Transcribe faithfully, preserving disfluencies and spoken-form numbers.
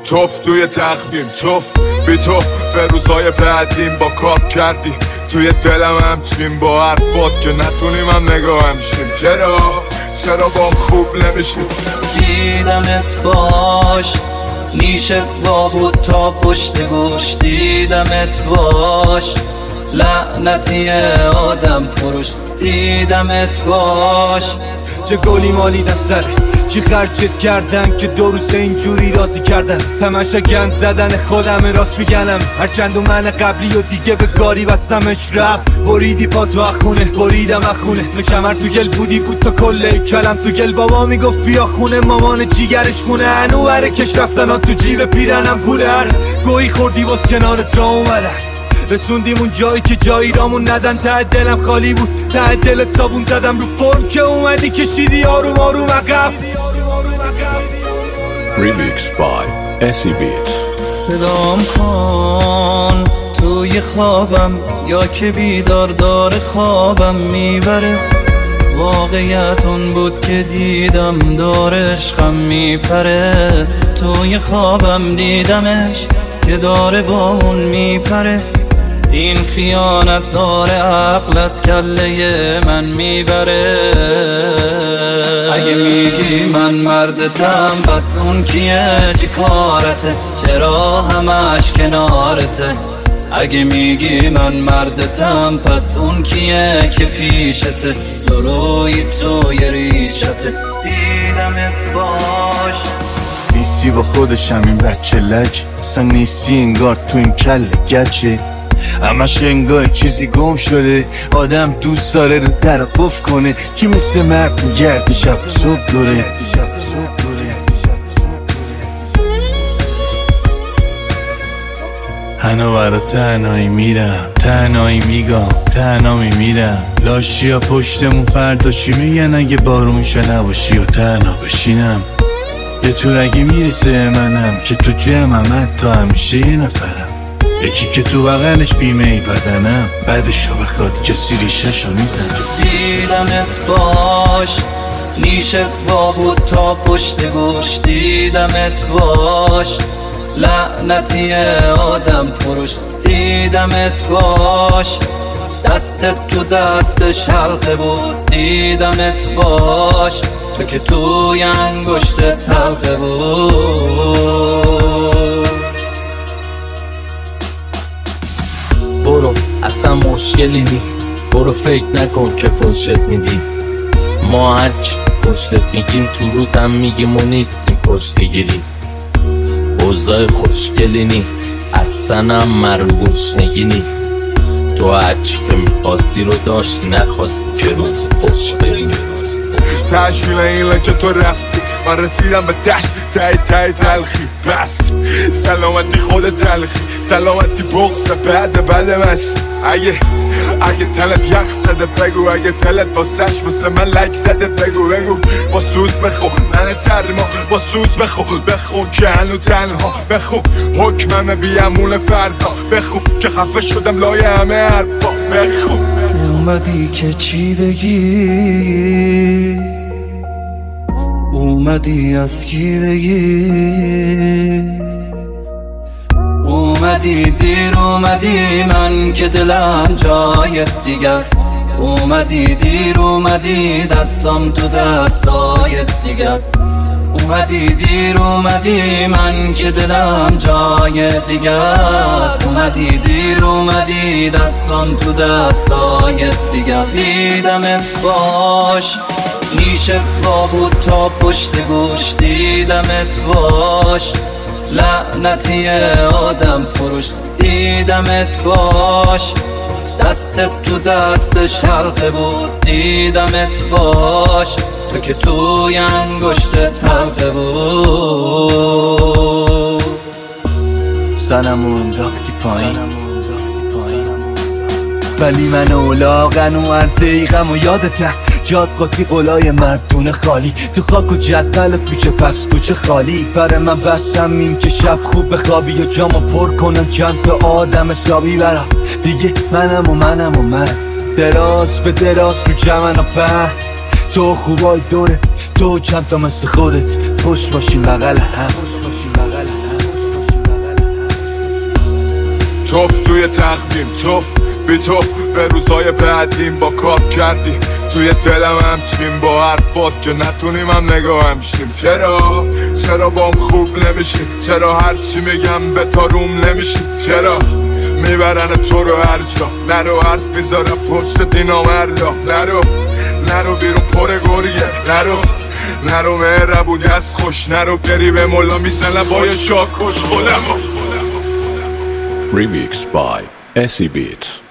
توف توی تخمیم توف بی تو به روزای بعدیم با کات کردی توی دلم همچین با حرفات که نتونیم هم نگاه همشیم. چرا چرا با خوب نمیشیم؟ دیدمت باش نیشت وا بود تا پشت گوش، دیدمت باش لعنتی آدم فروش، دیدمت باش. چه گلی مالیدن سره، چی خرجت کردن که دو روز اینجوری راضی کردن. تماشا گند زدن خودم راست میگنم، هرچند و من قبلی و دیگه به گاری بستمش رفت. بریدی پا تو اخونه بریدم اخونه، تو کمر تو گل بودی بود تا کله کلم تو گل. بابا میگفت فیا خونه مامان جیگرش خونه، انو بره کش رفتن ها تو جیب پیرنم پوله. هر گویی خوردی باز کنارت را اومدن، رسوندیم اون جایی که جایی رامون ندن. ته دلم خالی بود ته دلت صابون زدم رو فرم که اومدی کشیدی آروم آروم عقب. Remix by اسی بیت. صدام کن توی خوابم یا که بیدار داره خوابم میبره. واقعیت اون بود که دیدم داره عشقم میپره. توی خوابم دیدمش که داره با اون میپره. این خیانت داره عقل از کله من میبره. اگه میگی من مردتم پس اون کیه چی کارته، چرا همش کنارته. اگه میگی من مردتم پس اون کیه که پیشته، دروی توی ریشته. دیدمت باش نیستی با خودشم این بچه لج، اصلا نیستی انگار تو این کل گچه. همش انگار چیزی گم شده، آدم دوست داره رو در قف کنه. کی مثل مرد میگرد شب صبح دوره. هنو برا تنهایی میرم تنهایی میگم تنها میمیرم. لاشی ها پشتمون فردا چی میگن اگه بارونشا نباشی و تنها بشینم. یه تورگی میرسه منم که تو جمعم حتی همیشه یه نفرم. یکی که تو بغلش بیمه ای بدنم، بعدشو بخواد کسی ریشهشو میزنم. دیدمت باش نیشت وا بود تا پشت گوش، دیدمت باش لعنتی آدم فروش، دیدمت باش دستت تو دست شلقه بود، دیدمت باش تو که توی انگشت تلقه بود. برو اصلا مشکلی نی، برو فکر نکن که فرشت میدی. ما هرچی پشتت میگیم تو روتم میگیم و نیستیم پشتگیری. اوضاع خوشگلی نی اصلا هم مرو گشنگی نی. تو هرچی که میخواستی رو داشتی، نخواستی که روز خوش بری. تشکیل این لنچه تو رفتی، من رسیدم به تش تای تای تلخی. بس سلامتی خود تلخی، سلامتی بغض بعد بعد مست. اگه اگه تلت یخ زده بگو، اگه تلت با سش مثل من لک زده بگو. بگو با سوز بخو من سرما، با سوز بخو بخو که هنو تنها. بخو حکمم بیامون فردا، بخو که خفه شدم لای همه حرفا. بخو اومدی که چی بگی، اومدی از کی بگی. اومدی دیر اومدی من که دلم جای دیگه است. اومدی دیر اومدی دستم تو دستای دیگه است. اومدی دیر اومدی من که دلم جای دیگه است. اومدی دیر اومدی دستم تو دستای دیگه است. دیدمت باش نیشت وا بود تا پشت گوش، دیدمت باش لعنتی آدم فروش، دیدمت باش دستت تو دست شلقه بود، دیدمت باش تو که توی انگشت تلقه بود. سنمو انداختی پایین ولی من اولاغن و ارتیقم و یادته. جاد قاطی قلای مردونه خالی، تو خاک و جدول کوچه پس کوچه خالی. برای من بسم این که شب خوب بخوابی یا جامو پر کنم چند تا آدم حسابی برات. دیگه منم و منم و من دراز به دراز تو جمن و بر. تو خوبای دوره تو چند تا مثل خودت، خوش باشی بغل هم. توی تقویم توف بی تو به روزای بعدیم با کار کردیم توی دلم همچین با حرفات که نتونیم هم نگاه همشیم. چرا چرا بام خوب نمیشیم؟ چرا هرچی میگم به تا روم نمیشیم؟ چرا میبرن تو رو هر جا؟ نرو حرف میذارم پشت دینا مردا. نرو نرو بیرون پر گریه. نرو نرو مهربونی از خوش. نرو بری به مولا میزنم با یه شاکش خودم. Remixed by S E Beats.